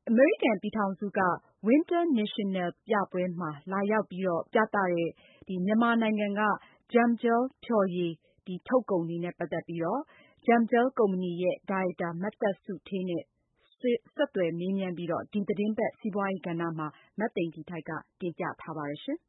အမေရိကန်ပြည်ထောင်စုက Winter National ပြပွဲမှာလာရောက်ပြီးတော့ပြသတဲ့မြန်မာနိုင်ငံက Jumjel ဖျော်ရည်ထုတ်ကုန်တွေနဲ့ပတ်သက်ပြီးတော့ Jumjel ကုမ္ပဏီရဲ့ဒါရိုက်တာမသက်စုဌေးနဲ့ဆက်သွယ်မေးမြန်းပြီးတော့ဒီသတင်းပတ်စီးပွားရေးကဏ္ဍမှာမသိင်္ဂ ီထိုက်က တင်ပြထားပါတယ်ရှင်။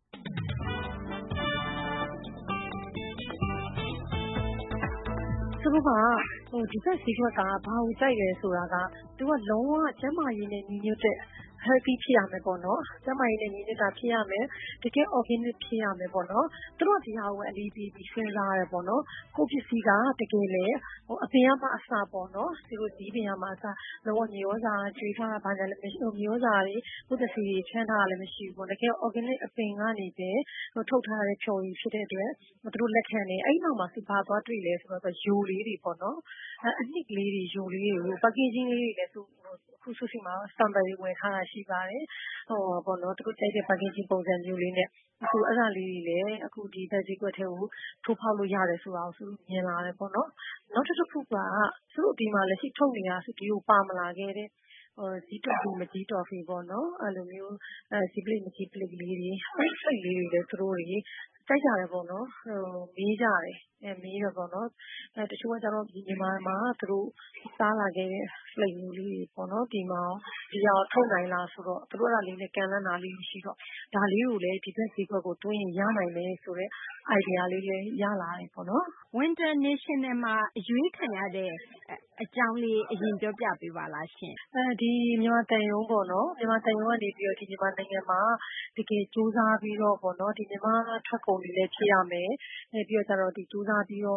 သူတို့ကဒီဘက်ဈေးကွက်ကဘာကိုကြိုက်လဲဆိုတာကသူကလုံးဝကျန်းမာရေးနဲ့ညီညွတ်တဲ့ healthy ဖြစ်ရမယ်ပေါ့နော်ကျန်းမာရေးနဲ့ညီညွတ်တာဖြစ်ရမယ်တကယ် organic ဖြစ်ရမယ်ပေါ့နော်သူတို့ဒီဟာကိုအလေးပေးပြီးစဉ်းစားရတယ်ပေါ့နော်ကိုပစ္စည်းကတကယ်လေအပင်ကမှအစပေါ့နော်သူတို့ဒီပင်ကမှအစလုံးဝမြေဩဇာကျွေးထားတာဘာညာလည်းမရှိဘူးမြေဩဇာတွေကိုပစ္စည်းတွေချမ်းထားတာလည်းမရှိဘူးပေါ့တကယ် organic အပင်ကနေပဲထုတ်ထားတဲ့ဖြော်ရည်ဖြစ်တဲ့အတွက်သူတို့လက်ခံတယ်အဲ့နောက်မှာသူဘာသွားတွေ့လဲဆိုတော့ယိုလေးတွေပေါ့နော်အနှစ်ကလေးတွေယိုလေးတွေကို packaging လေးတွေလည်းသူခုစုစီမှာ sample တွေဝယ်ထားတာရှိပါတယ်ပေါ့နော်သူတို့ကြိုက်တဲ့ packaging ပုံစံမျိုးလေးနဲ့အခုအဲ့ဒါလေးတွေလည်းအခုဒီဘက်ဈေးကွက်ထဲကိုထိုးဖောက်လို့ရတယ်ဆိုတာကိုသူတို့မြင်လာတယ်ပေါ့နော်နောက်တစ်ခုကသူတို့ဒီမှာလက်ရှိထုတ်နေတာဆိုဒီကိုပါမလာခဲ့တဲ့ကြီးတော်ဖီမကြီးတော်ဖီပေါ့နော်အဲ့လိုမျိုးစီပလိမကြီးပလိလေးတွေစိတ်လေးတွေလည်းသူတို့တွေကြိုက်ကြတယ်ပေါ့နော်မေးကြတယ်မေးတော့ပေါ့နော်တချို့ကကျတော့ဒီမြန်မာမှာသူတို့စားလာခဲ့တဲ့ flake မျိုးလေးတွေပေါ့နော်ဒီမှာဒီအောင်ထုတ်နိုင်လားဆိုတော့သူတို့အဲ့ဒါလေးနဲ့ကန်လန်းတာလေးရှိတော့ဒါလေးကိုလည်းဒီဘက်ဈေးကွက်ကိုတွင်းရင်ရနိုင်မယ်ဆိုတော့ idea လေးလည်းရလာတယ်ပေါ့နော် Winter National မှာအရွေးခံရတဲ့အကြောင်းလေးအရင်ပြောပြပေးပါလားရှင်ဒီမြန်မာတန်ယုံပေါ့နော်မြန်မာတန်ယုံကနေပြီးတော့ဒီမြန်မာနိုင်ငံမှာတကယ်စူးစမ်းပြီးတော့ပေါ့နော်ဒီမြန်မာထွက်ကုန်တွေလည်းဖြစ်ရမယ်ပြီးတော့ကျတော့ဒီစူးစမ်းပြီးတော့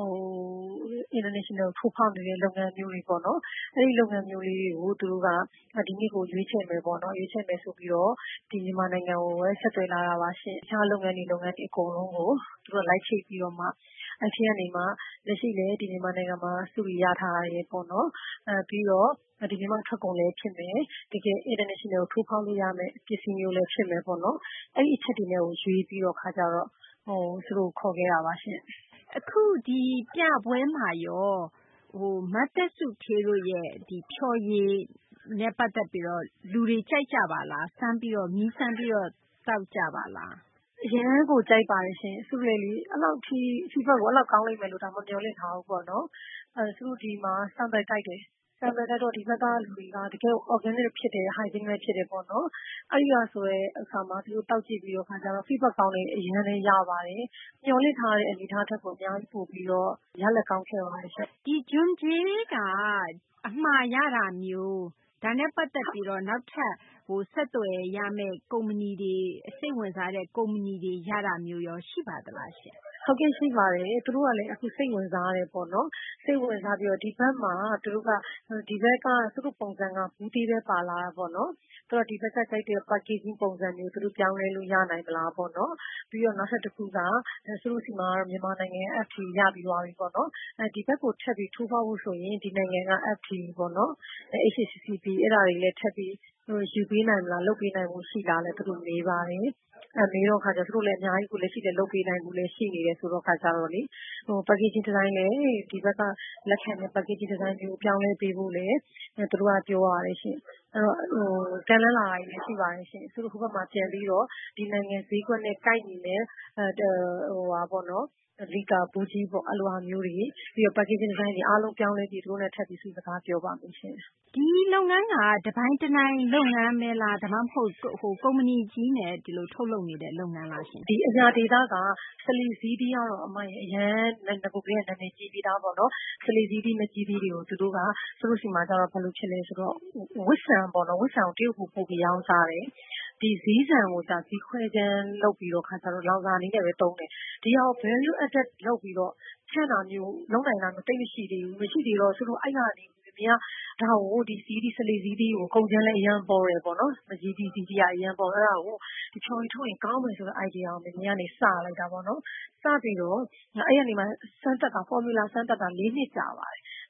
international ထိုးဖောက်နေတဲ့လုပ်ငန်းမျိုးတွေပေါ့နော်အဲ့ဒီလုပ်ငန်းမျိုးလေးတွေကိုသူတို့ကဒီနေ့ကိုရွေးချယ်မယ်ပေါ့နော်ရွေးချယ်မယ်ဆိုပြီးတော့ဒီမြန်မာနိုင်ငံကိုပဲဆက်သွယ်လာတာပါရှင်အခြားလုပ်ငန်းတွေအကုန်လုံးကိုသူတို့လိုက်ချိတ်ပြီးတော့မှအဲ့ဒီကနေမှလက်ရှိလည်းဒီမြန်မာနိုင်ငံမှာစုပြီးရထားရပေါ့နော်ပြီးတော့ဒီမြန်မာထွက်ကုန်လည်းဖြစ်မယ်တကယ် international ကိုထိုးဖောက်လို့ရမယ်ပစ္စည်းမျိုးလည်းဖြစ်မယ်ပေါ့နော်အဲ့ဒီအချက်တွေနဲ့ကိုရွေးပြီးတော့ခါကြတော့သူတို့ခေါ်ခဲ့တာပါရှင်အခုဒီပြပွဲမှာရောမသက်စုဌေးတို့ရဲ့ဒီဖြော်ရည်နဲ့ပတ်သက်ပြီးတော့လူတွေကြိုက်ကြပါလားစမ်းပြီးတော့မြည်စမ်းပြီးတော့တောက်ကြပါလားအရန်ကိုကြိုက်ပါတယ်ရှင်သူလေလေအဲ့လောက်ထိ feedback ကိုအဲ့လောက်ကောင်းလိမ့်မယ်လို့ဒါမပြောလင့်ထားဘူးပေါ့နော်သူတို့ဒီမှာ sample တိုက်တယ်sample တိုက်တော့ဒီဘက်ကလူတွေကတကယ် organic ဖြစ်တယ် hygiene ပဲဖြစ်တယ်ပေါ့နော်အဲ့ဒီဆိုရဲအခါမှာသူတို့တောက်ကြည့်ပြီးတော့ခါကျတော့ feedback ကောင်းတယ်အရန်လည်းရပါတယ်မျှော်လင့်ထားတဲ့အနေအထားထက်ကိုအများကြီးပို့ပြီးတော့ရလက်ကောင်းခဲ့ပါတယ်ရှင်ဒီ Jumjel ကအမှားရတာမျိုးဒါနဲ့ပတ်သက်ပြီးတော့နောက်ထပ်ဆက်သွယ်ရမယ့်ကုမ္ပဏီတွေစိတ်ဝင်စားတဲ့ကုမ္ပဏီတွေရတာမျိုးရောရှိပါသလားရှင်ဟုတ်ကဲ့ရှိပါတယ်သူတို့ကလည်းအခုစိတ်ဝင်စားတယ်ပေါ့နော်စိတ်ဝင်စားပြီးတော့ဒီဘက်မှာသူတို့ကဒီဘက်ကသူတို့ပုံစံကဘူးသေးပဲပါလာတာပေါ့နော်သူတို့ဒီဘက်ကကြိုက်တဲ့ packaging ပုံစံမျိုးသူတို့ပြောင်းလဲလို့ရနိုင်မလားပေါ့နော်ပြီးတော့နောက်ထပ်တစ်ခုကသူတို့စီမှာမြန်မာနိုင်ငံ FT ရပြီးသွားပြီပေါ့နော်ဒီဘက်ကိုထပ်ပြီးထိုးဖောက်ဖို့ဆိုရင်ဒီနိုင်ငံက FT ပေါ့နော် HACCP အဲ့ဒါတွေလည်းထပ်ပြီးယူပေးနိုင်မလားလုပ်ပေးနိုင်မှုရှိလားလဲသူတို့မေးပါတယ်မေးတော့ခါကျသူတို့လည်းအများကြီးကိုလက်ရှိလည်းလုပ်ပေးနိုင်မှုလည်းရှိနေတယ်ဆိုတော့ခါကျတော့လေpackaging design လည်းဒီဘက်ကလက်ခံတဲ့ packaging design မျိုးပြောင်းလဲပေးဖို့လည်းသူတို့ကပြောရတယ်ရှင်အဲ့တော့ကန်လန်းလာတာကြီးလည်းရှိပါတယ်ရှင်သူတို့ဟိုဘက်မှာပြန်ပြီးတော့ဒီနိုင်ငံဈေးကွက်နဲ့ကိုက်နေတဲ့ပေါ့နော်လီကာဘူးကြီးပေါ့အဲ့လိုဟာမျိုးတွေပြီးတော့ packaging design တွေအားလုံးပြောင်းလဲပြီးသူတို့နဲ့ထပ်ပြီးစုစကားပြောပါမယ်ရှင်ဒီလုပ်ငန်းကတပိုင်းတနိုင်လုပ်ငန်းပဲလားဒါမှမဟုတ်ကုမ္ပဏီကြီးနဲ့ဒီလိုထုတ်လုပ်နေတဲ့လုပ်ငန်းလားရှင်ဒီအညာဒေသကစလီဇီးတီးကတော့အမရအရန်ငကိုကလေးကနာမည်ကြီးပြီးသားပေါ့နော်စလီဇီးတီးမကြီးတီးတွေကိုသူတို့စီမှာကျတော့ဘယ်လိုဖြစ်လဲဆိုတော့ဝစ်ဆန်ပေါ့နော်ဝစ်ဆန်ကိုတရုတ်ကိုပို့ပြီးရောင်းစားတယ်ဒီဇီးဆန်ကိုဇီးခွဲချမ်းလုပ်ပြီးတော့ခါကျတော့လောင်စာအနေနဲ့ပဲသုံးတယ်ဒီဟာကို value added လုပ်ပြီးတော့ချမ်းတာမျိုးလုံးနိုင်တာမျိုးတိတ်မရှိသေးဘူးမရှိသေးတော့သူတို့အဲ့ကနေမြင်ဒါကိုဒီစလီဇီးတီးကိုကုန်ကျန်းလည်းအရန်ပေါ်တယ်ပေါ့နော်မကြီးတီးစီးကြီးကအရန်ပေါ်အဲ့ဒါကိုဒီဖြော်ရည်ထုတ်ရင်ကောင်းမယ်ဆိုတဲ့ idea ကိုမြင်ကနေစလိုက်တာပေါ့နော်စပြီးတော့အဲ့ဒီမှာစမ်းတက်တာ formula စမ်းတက်တာ4နှစ်ကြာပါတယ်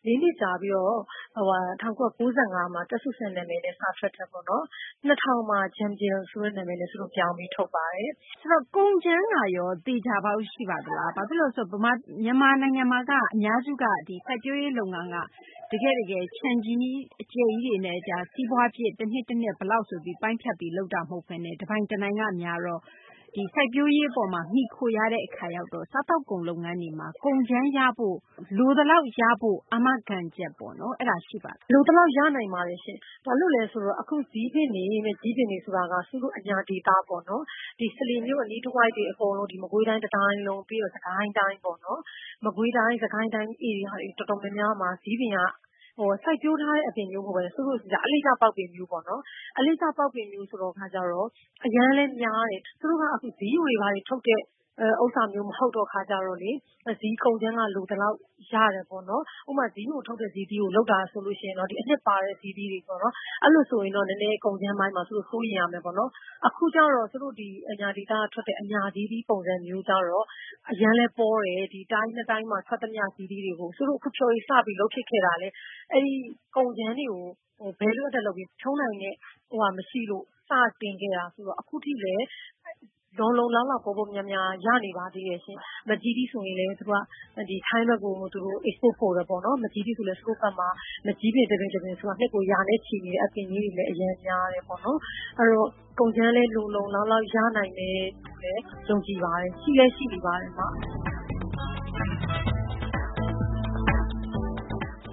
4 နှစ်ကြာပြီးတော့1995မှာတက်ဆုဆန်နာမည်နဲ့စထွက်တယ်ပေါ့နော်2000မှာ Jamgel ဆိုတဲ့နာမည်နဲ့သူတို့ပြောင်းပြီးထုတ်ပါတယ်ဆိုတော့ကုန်ကျန်းကရောတေချာပေါက်ရှိပါသလားဘာဖြစ်လို့ဆိုမြန်မာနိုင်ငံမှာကအများစုကဒီစိုက်ပျိုးရေးလုပ်ငန်းကတကယ်ခြံကြီးအကျယ်ကြီးတွေနဲ့ကြာစီးပွားဖြစ်တစ်နှစ်ဘလောက်ဆိုပြီးပိုင်းဖြတ်ပြီးလုပ်တာမဟုတ်ဘဲနဲ့တပိုင်းတနိုင်ကများတော့ဒီစိုက်ပျိုးရေးပေါ်မှာမိခိုရတဲ့အခါရောက်တော့စားတောက်ကုန်လုပ်ငန်းတွေမှာကုန်ကျန်းရဖို့လိုသလောက်ရဖို့အာမခံချက်ပေါ့နော်အဲ့ဒါရှိပါလိုသလောက်ရနိုင်ပါတယ်ရှင်ဘာလို့လဲဆိုတော့အခုကြီးပင်နေဆိုတာကစုလို့အညာဒေတာပေါ့နော်ဒီစလီမျိုးအနီးတစ်ဝိုက်တွေအကုန်လုံးဒီမကွေးတိုင်းတိုင်းလုံးပြီးတော့စကိုင်းတိုင်းပေါ့နော်မကွေးတိုင်းစကိုင်းတိုင်း area တွေတော်တော်များများမှာကြီးပင်ကစိုက်ပျိုးထားတဲ့အပင်မျိုးပေါ့ပဲဆိုလို့အလိကပေါက်ပင်မျိုးပေါ့နော်အလိကပေါက်ပင်မျိုးဆိုတော့ခါကြတော့အရန်လဲများတယ်သူတို့ကအခုဇီးတွေပါတွေထုတ်တဲ့ဥစ္စာမျိုးမဟုတ်တော့ခါကြတော့လေဇီးကုန်ကျန်းကလိုတလောက်ရတယ်ပေါ့နော်ဥပမာဇီးကိုထုတ်တဲ့ဇီးကိုလောက်တာဆိုလို့ရှိရင်တော့ဒီအနှစ်ပါတဲ့ဇီးတွေပေါ့နော်အဲ့လိုဆိုရင်တော့နည်းနည်းကုန်ကျန်းပိုင်းမှာသူတို့စိုးရင်ရမယ်ပေါ့နော်အခုကျတော့သူတို့ဒီအညာဒေတာထွက်တဲ့အညာဇီးပုံစံမျိုးကြတော့အရန်လဲပေါ်တယ်ဒီတိုင်းနှစ်တိုင်းမှာထွက်သမျှဇီးတွေကိုသူတို့အခုဖြိုရေးစပြီးလုပ်ဖြစ်ခဲ့တာလေအဲ့ဒီကုန်ကျန်းတွေကိုဘယ်လိုတက်လုပ်ပြီးထုံးနိုင်တဲ့မရှိလို့စတင်ခဲ့တာဆိုတော့အခုထိလည်းလုံးလောက်ပေါ်များများရနေပါသေးရဲ့ရှင်မကြီးတီးဆိုရင်လည်းသူကဒီထိုင်းဘက်ကိုသူတို့ export ပို့တယ်ပေါ့နော်မကြီးတီးဆိုလည်းသူတို့ဘက်မှာမကြီးပင်တပင်ဆိုတာနှစ်ကိုရာနဲ့ချီနေတဲ့အပင်ကြီးတွေလည်းအရင်များတယ်ပေါ့နော်အဲ့တော့ကုန်ကျန်းလည်းလုံလောက်ရနိုင်တယ်လို့လည်းယုံကြည်ပါတယ်ရှိနေပါတယ်မှာ